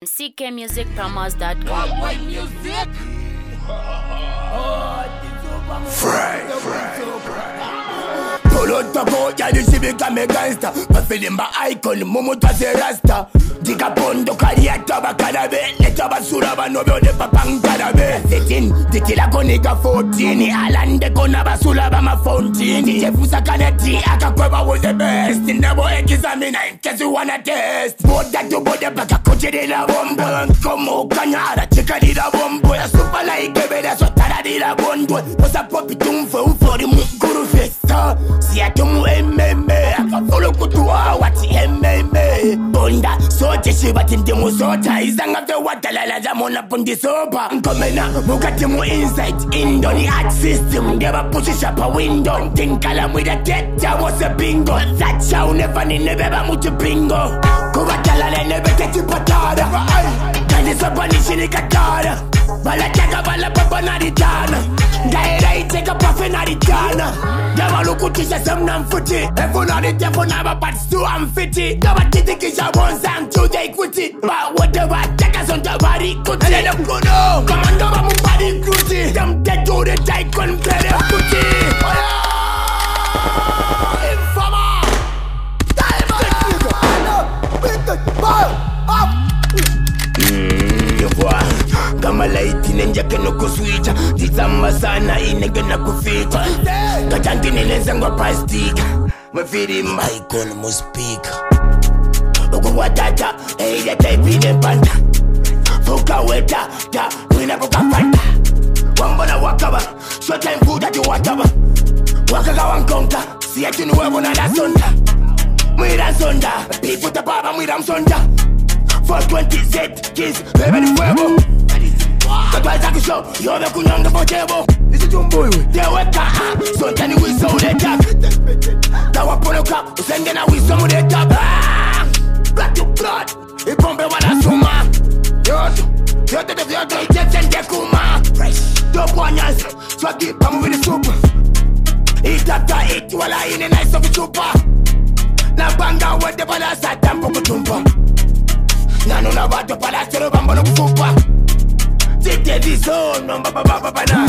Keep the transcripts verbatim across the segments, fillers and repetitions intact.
C K music promos dot com. What music? Fry, fry, fry. Pull out the boat, yeah, this is become a gangster. But feeling my icon, Momo was a rasta. Diga pondo, kariata, bakarabe. Leta basura, banobio de papang karabe. Sitting, ditila konika fourteen. Alande kona basula, bama fountain. Jefusa kaneti, akakweba was the best. In the boy, examine, in case you wanna test. Board that you bought the back, a coach in la bomba. Como canara, chica di la bomba. Super like a bed, that's what I did a bondo. Was a puppy doom for the Mukuru Festa. Si a tumu emmeme, akafolo kutuwa wati emmeme. Bonda, sote shibatin mu sota. Izanga fe watalala jamona pundi sopa. Nkomena, mukatimu inside Indo. The art system, never push it up a window. Think alam with a teta was a bingo. That show never ni nebeba mucho bingo. Kubatala nebe teti patada. Kandi sopani shini katada. Bala taka bala papa na ditana. Daira iteka pafe na ditana. Dama lukutisha semna mfuti. Efuna ni tefuna mapati stu amfiti. Dama titikisha bonzang to the equity. Ba whatever taka zonta bari kuti. Ele dem kono. Komando ba mubadi kuti. Dem dead to the taikon pere kuti. Oya! Infama! Time! Mmm, you vois. Kama laiti nenja keno kuswitcha. Tizama sana inenge na kufita. Katanti nilenza ngwa plastic. Mafiri maikon muspika. Uko watata, eida taipine panda. Fuka weta, ta, wina fuka fanta. Wambona wakaba, short time food ati wataba. Wakaga wankonka, siya tunuwevo na la sonda. Mwira sonda, pipu tapaba mwira msonda. four twenty Z, kiss, bebe ni fuego. Katwaza kisho, yobe kunyonga for table. This is Jumbo, Deweka, sonda ni wiso uleta. Tawaponoka, usenge na wiso muleta. Black to blood, ipombe wana suma. Yoto, yoto de vyoto, itetsen de kuma. Dope wanyas, swagi, pamu vini super. Itata iti wala ine nice of super. Na banga wete pala sa tampo kutumpa. Nano na watu pala sero bambono kufupa. Tite viso, no baba baba bana.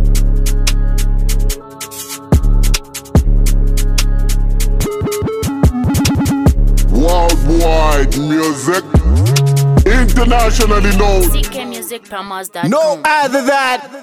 Worldwide music, internationally known. C K music promos dot com. No other than